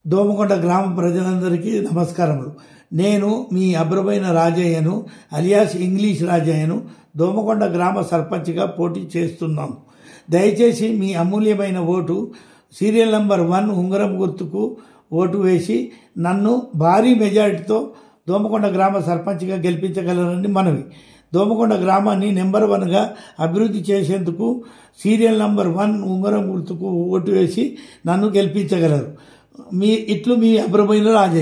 దోమకొండ గ్రామ ప్రజలందరికీ నమస్కారములు. నేను మీ అబ్రబైన రాజయ్యను అలియాస్ ఇంగ్లీష్ రాజయ్యను దోమకొండ గ్రామ సర్పంచ్గా పోటీ చేస్తున్నాను. దయచేసి మీ అమూల్యమైన ఓటు సీరియల్ నంబర్ 1 ఉంగరం గుర్తుకు ఓటు వేసి నన్ను భారీ మెజారిటీతో దోమకొండ గ్రామ సర్పంచ్గా గెలిపించగలరని మనవి. దోమకొండ గ్రామాన్ని నెంబర్ 1గా అభివృద్ధి చేసేందుకు సీరియల్ నంబర్ 1 ఉంగరం గుర్తుకు ఓటు వేసి నన్ను గెలిపించగలరు. మీ అబ్రబైన రాజయ్య.